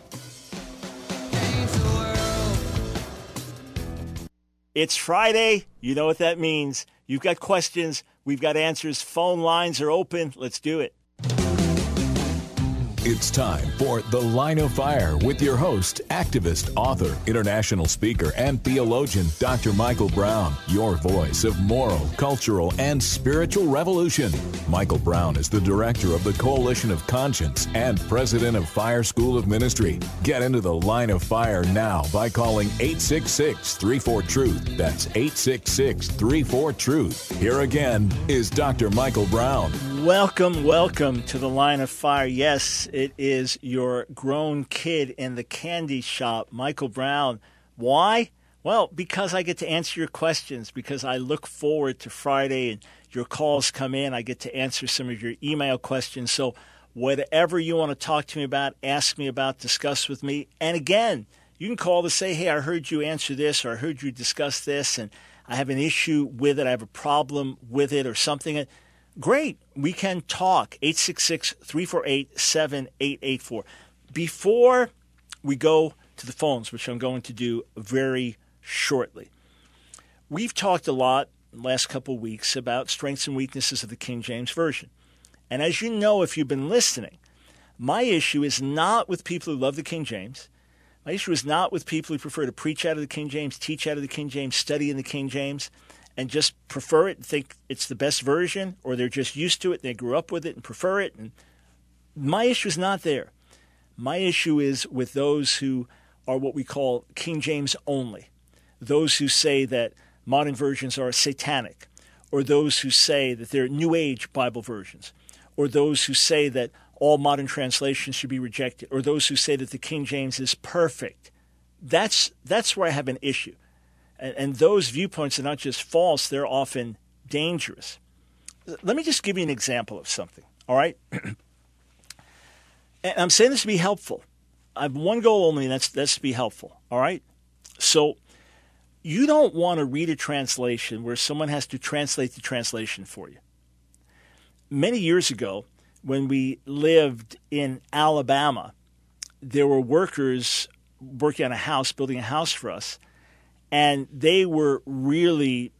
It's Friday. You know what that means. You've got questions. We've got answers. Phone lines are open. Let's do it. It's time for The Line of Fire with your host, activist, author, international speaker, and theologian, Dr. Michael Brown, your voice of moral, cultural, and spiritual revolution. Michael Brown is the director of the Coalition of Conscience and president of Fire School of Ministry. Get into The Line of Fire now by calling 866-34-TRUTH. That's 866-34-TRUTH. Here again is Dr. Michael Brown. Welcome to The Line of Fire. Yes, it is your grown kid in the candy shop, Michael Brown. Why? Well, because I get to answer your questions, because I look forward to Friday and your calls come in. I get to answer some of your email questions. So whatever you want to talk to me about, ask me about, discuss with me. And again, you can call to say, hey, I heard you answer this, or I heard you discuss this, and I have an issue with it. I have a problem with it or something. Great. We can talk. 866-348-7884. Before we go to the phones, which I'm going to do very shortly, we've talked a lot in the last couple of weeks about strengths and weaknesses of the King James Version. And as you know, if you've been listening, my issue is not with people who love the King James. My issue is not with people who prefer to preach out of the King James, teach out of the King James, study in the King James, and just prefer it and think it's the best version, or they're just used to it and they grew up with it and prefer it. And my issue is not there. My issue is with those who are what we call King James only, those who say that modern versions are satanic, or those who say that they're New Age Bible versions, or those who say that all modern translations should be rejected, or those who say that the King James is perfect. That's where I have an issue. And those viewpoints are not just false, they're often dangerous. Let me just give you an example of something, all right? And I'm saying this to be helpful. I have one goal only, and that's to be helpful, all right? So you don't want to read a translation where someone has to translate the translation for you. Many years ago, when we lived in Alabama, there were workers working on a house, building a house for us, and they were really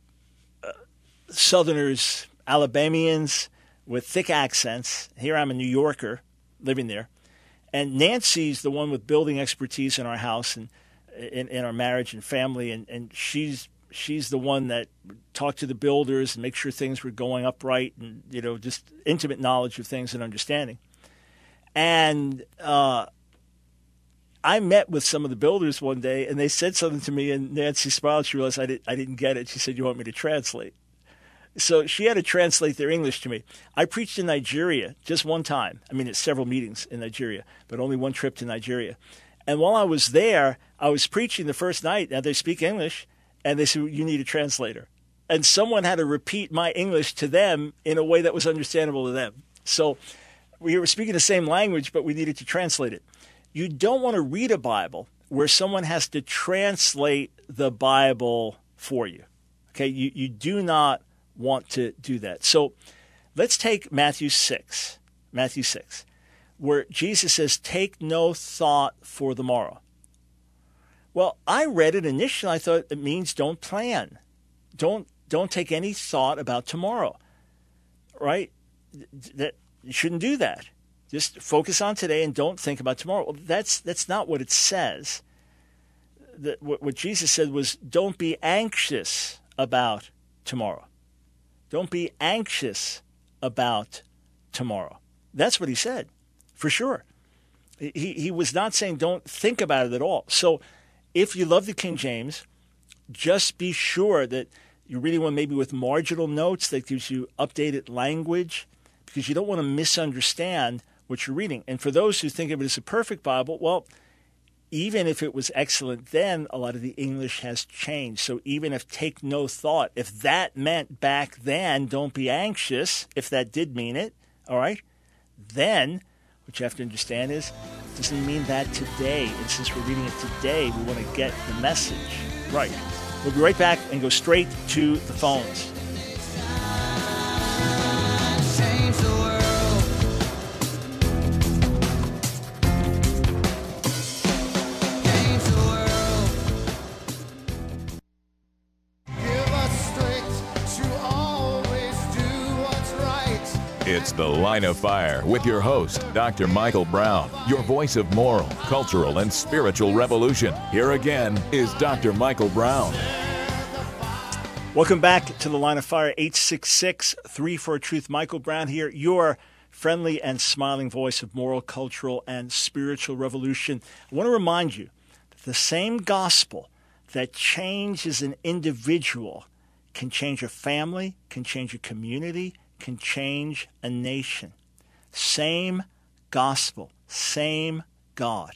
Southerners, Alabamians with thick accents. Here I'm a New Yorker, living there. And Nancy's the one with building expertise in our house and in our marriage and family, and she's the one that talked to the builders and make sure things were going upright and, just intimate knowledge of things and understanding. And I met with some of the builders one day, and they said something to me, and Nancy smiled. She realized I didn't get it. She said, "You want me to translate?" So she had to translate their English to me. I preached in Nigeria just one time. I mean, it's several meetings in Nigeria, but only one trip to Nigeria. And while I was there, I was preaching the first night. Now, they speak English, and they said, "You need a translator." And someone had to repeat my English to them in a way that was understandable to them. So we were speaking the same language, but we needed to translate it. You don't want to read a Bible where someone has to translate the Bible for you. Okay, you do not want to do that. So let's take Matthew 6, where Jesus says, "Take no thought for the morrow." Well, I read it initially. I thought it means don't plan. Don't take any thought about tomorrow, right? That you shouldn't do that. Just focus on today and don't think about tomorrow. Well, that's not what it says. What Jesus said was, don't be anxious about tomorrow. Don't be anxious about tomorrow. That's what he said, for sure. He was not saying don't think about it at all. So if you love the King James, just be sure that you're reading one maybe with marginal notes that gives you updated language, because you don't want to misunderstand what you're reading. And for those who think of it as a perfect Bible, well, even if it was excellent then, a lot of the English has changed. So even if take no thought, if that meant back then, don't be anxious, if that did mean it, all right, then what you have to understand is it doesn't mean that today. And since we're reading it today, we want to get the message right. We'll be right back and go straight to the phones. It's The Line of Fire with your host, Dr. Michael Brown, your voice of moral, cultural, and spiritual revolution. Here again is Dr. Michael Brown. Welcome back to The Line of Fire, 866-34-TRUTH. Michael Brown here, your friendly and smiling voice of moral, cultural, and spiritual revolution. I want to remind you that the same gospel that changes an individual can change a family, can change a community, can change a nation. Same gospel, same God.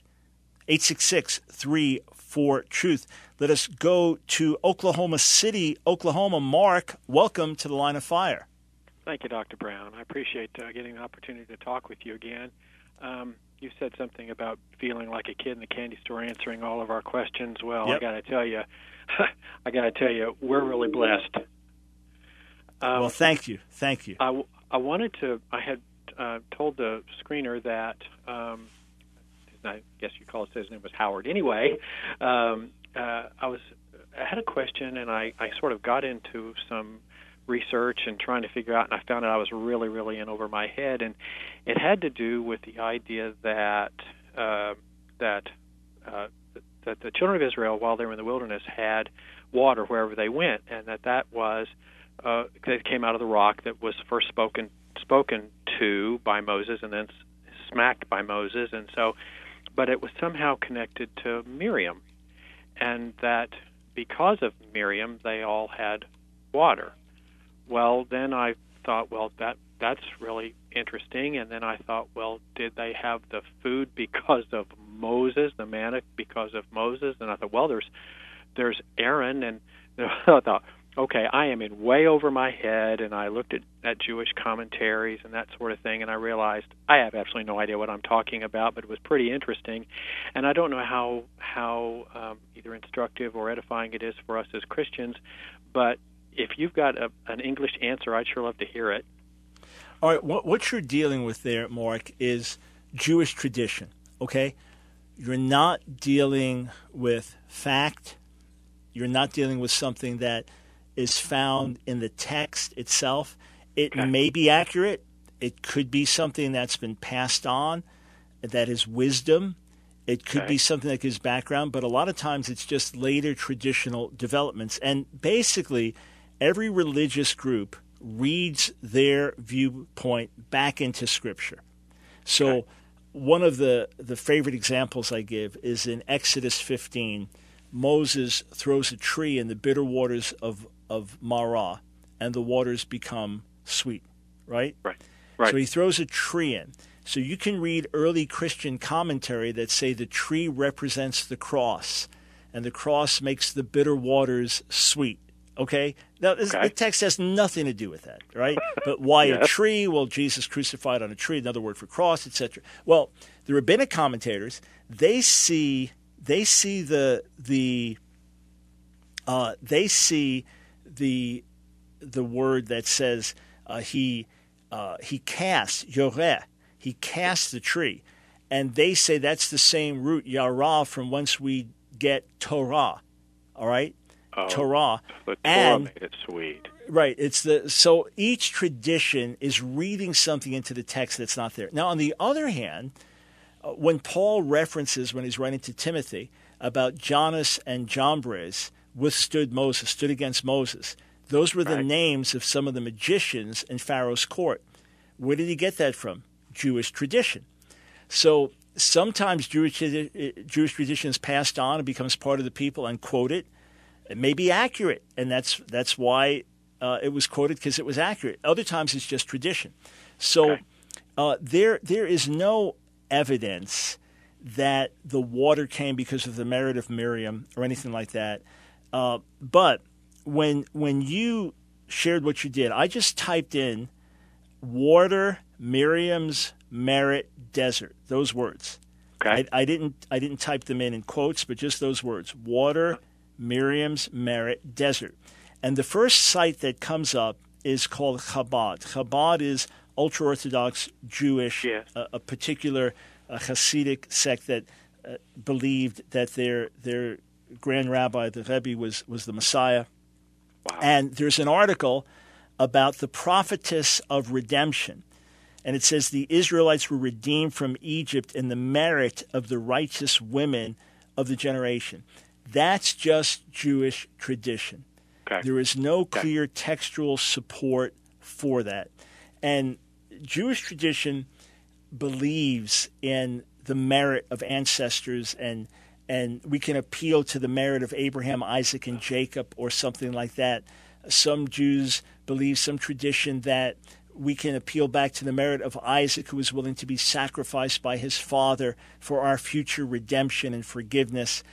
866-34-TRUTH. Let us go to Oklahoma City, Oklahoma. Mark, welcome to The Line of Fire. Thank you, Dr. Brown. I appreciate getting the opportunity to talk with you again. You said something about feeling like a kid in the candy store answering all of our questions. Well, yep. I got to tell you, we're really blessed. Well, thank you. I had told the screener that, I guess you call it, his name was Howard. Anyway, I had a question, and I sort of got into some research and trying to figure out, and I found out I was really, really in over my head, and it had to do with the idea that the children of Israel, while they were in the wilderness, had water wherever they went, and that was it came out of the rock that was first spoken to by Moses and then smacked by Moses, and so, but it was somehow connected to Miriam, and that because of Miriam they all had water. Well, then I thought, well, that's really interesting, and then I thought, well, did they have the food because of Moses, the manna because of Moses? And I thought, well, there's Aaron, and I thought, okay, I am in way over my head, and I looked at Jewish commentaries and that sort of thing, and I realized I have absolutely no idea what I'm talking about, but it was pretty interesting. And I don't know how either instructive or edifying it is for us as Christians, but if you've got an English answer, I'd sure love to hear it. All right, what you're dealing with there, Mark, is Jewish tradition, okay? You're not dealing with fact. You're not dealing with something that is found in the text itself. It may be accurate. It could be something that's been passed on. that is wisdom. It could be something that gives background, but a lot of times it's just later traditional developments. And basically, every religious group reads their viewpoint back into Scripture. So one of the favorite examples I give is in Exodus 15. Moses throws a tree in the bitter waters of Marah, and the waters become sweet, right? Right. So he throws a tree in. So you can read early Christian commentary that say the tree represents the cross, and the cross makes the bitter waters sweet. Okay? Now, the text has nothing to do with that, right? But why a tree? Well, Jesus crucified on a tree, another word for cross, etc. Well, the rabbinic commentators, they see the word that says he cast yoreh. He cast the tree, and they say that's the same root yarah from whence we get Torah. All right, Torah. But Torah made it sweet. Right. So each tradition is reading something into the text that's not there. Now, on the other hand, when Paul references when he's writing to Timothy about Jannes and Jambres stood against Moses, those were the names of some of the magicians in Pharaoh's court. Where did he get that from? Jewish tradition. So sometimes Jewish tradition is passed on and becomes part of the people and quoted. It may be accurate, and that's why it was quoted, because it was accurate. Other times it's just tradition. So there is no evidence that the water came because of the merit of Miriam or anything like that. But when you shared what you did, I just typed in water, Miriam's merit, desert. Those words. Okay. I didn't type them in quotes, but just those words: water, Miriam's merit, desert. And the first site that comes up is called Chabad. Chabad is ultra-Orthodox Jewish, a particular Hasidic sect that believed that their grand rabbi, the Rebbe, was the Messiah. Wow. And there's an article about the prophetess of redemption. And it says the Israelites were redeemed from Egypt in the merit of the righteous women of the generation. That's just Jewish tradition. Okay. There is no clear textual support for that. And Jewish tradition believes in the merit of ancestors, and we can appeal to the merit of Abraham, Isaac, and Jacob or something like that. Some Jews believe, some tradition, that we can appeal back to the merit of Isaac, who was willing to be sacrificed by his father for our future redemption and forgiveness.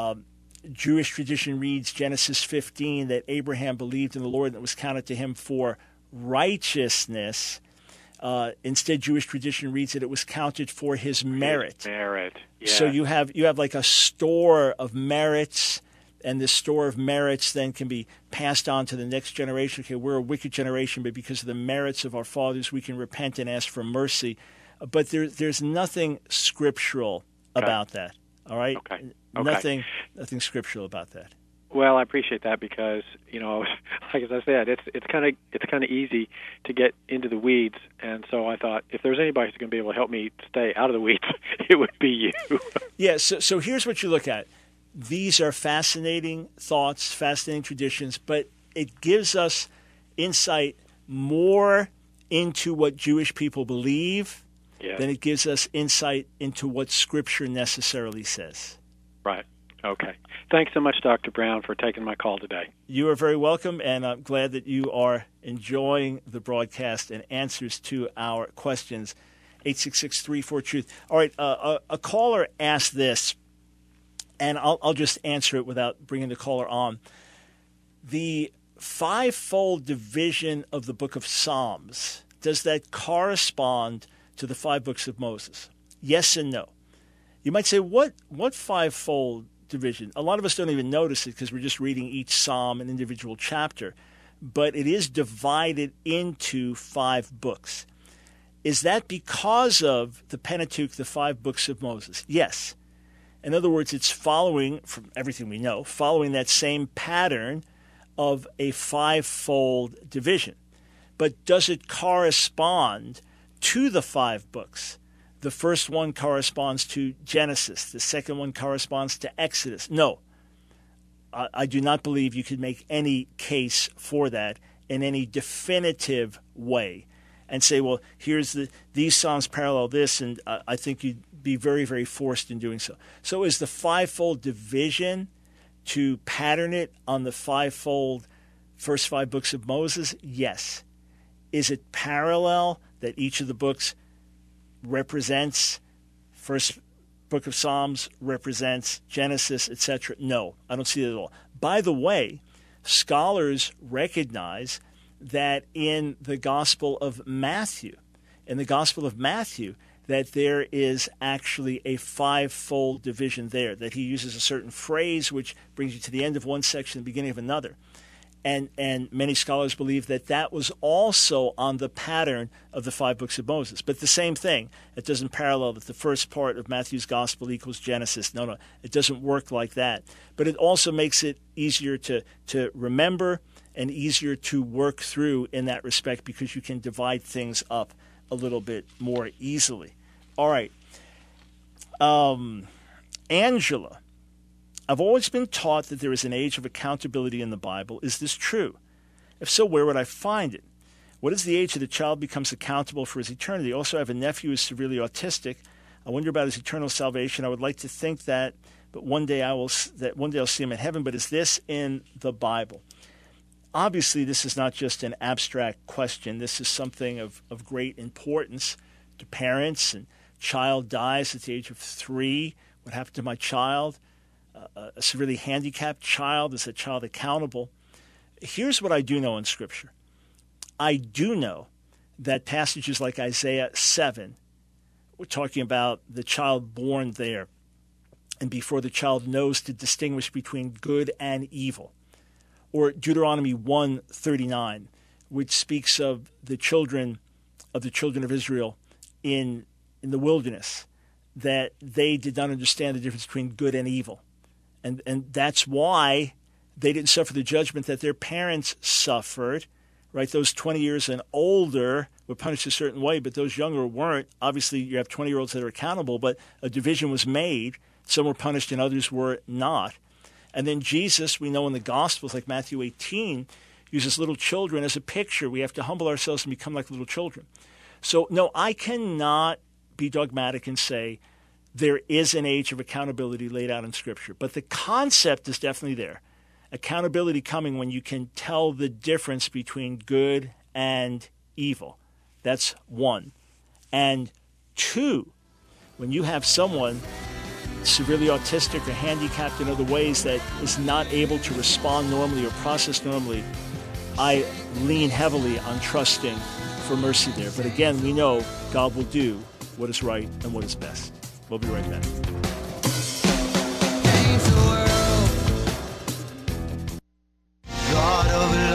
Jewish tradition reads Genesis 15 that Abraham believed in the Lord and it was counted to him for righteousness. Instead, Jewish tradition reads that it was counted for his merit. So you have like a store of merits, and this store of merits then can be passed on to the next generation. Okay, we're a wicked generation, but because of the merits of our fathers, we can repent and ask for mercy. But there's nothing scriptural about that. All right? Okay. Nothing scriptural about that. Well, I appreciate that because, like as I said, it's kind of easy to get into the weeds, and so I thought if there's anybody who's going to be able to help me stay out of the weeds, it would be you. Yeah. So here's what you look at. These are fascinating thoughts, fascinating traditions, but it gives us insight more into what Jewish people believe than it gives us insight into what Scripture necessarily says. Right. Okay. Thanks so much, Dr. Brown, for taking my call today. You are very welcome, and I'm glad that you are enjoying the broadcast and answers to our questions. 866-34-TRUTH. All right, a caller asked this, and I'll just answer it without bringing the caller on. The fivefold division of the book of Psalms, does that correspond to the 5 books of Moses? Yes and no. You might say, what fivefold division? A lot of us don't even notice it because we're just reading each psalm, an individual chapter. But it is divided into 5 books. Is that because of the Pentateuch, the 5 books of Moses? Yes. In other words, it's following, from everything we know, following that same pattern of a 5-fold division. But does it correspond to the 5 books? the first one corresponds to Genesis, the second one corresponds to Exodus. No, I do not believe you could make any case for that in any definitive way and say, well, here's these Psalms parallel this, and I think you'd be very, very forced in doing so. So is the fivefold division to pattern it on the fivefold first 5 books of Moses? Yes. Is it parallel that each of the books represents first book of Psalms, represents Genesis, etc.? No, I don't see that at all. By the way, scholars recognize that in the Gospel of Matthew, that there is actually a fivefold division there, that he uses a certain phrase which brings you to the end of one section, the beginning of another. And many scholars believe that that was also on the pattern of the 5 books of Moses. But the same thing, it doesn't parallel that the first part of Matthew's Gospel equals Genesis. No, it doesn't work like that. But it also makes it easier to remember and easier to work through in that respect because you can divide things up a little bit more easily. All right. Angela, I've always been taught that there is an age of accountability in the Bible. Is this true? If so, where would I find it? What is the age that a child becomes accountable for his eternity? Also, I have a nephew who is severely autistic. I wonder about his eternal salvation. I would like to think that, but one day I'll see him in heaven. But is this in the Bible? Obviously, this is not just an abstract question. This is something of great importance to parents. And child dies at the age of 3. What happened to my child? A severely handicapped child? Is that child accountable? Here's what I do know in Scripture. I do know that passages like Isaiah 7, we're talking about the child born there, and before the child knows to distinguish between good and evil. Or Deuteronomy 1:39, which speaks of the children of Israel in the wilderness, that they did not understand the difference between good and evil. And that's why they didn't suffer the judgment that their parents suffered, right? Those 20 years and older were punished a certain way, but those younger weren't. Obviously, you have 20-year-olds that are accountable, but a division was made. Some were punished and others were not. And then Jesus, we know in the Gospels, like Matthew 18, uses little children as a picture. We have to humble ourselves and become like little children. So, no, I cannot be dogmatic and say there is an age of accountability laid out in Scripture. But the concept is definitely there. Accountability coming when you can tell the difference between good and evil. That's 1. And 2, when you have someone severely autistic or handicapped in other ways that is not able to respond normally or process normally, I lean heavily on trusting for mercy there. But again, we know God will do what is right and what is best. We'll be right back. God of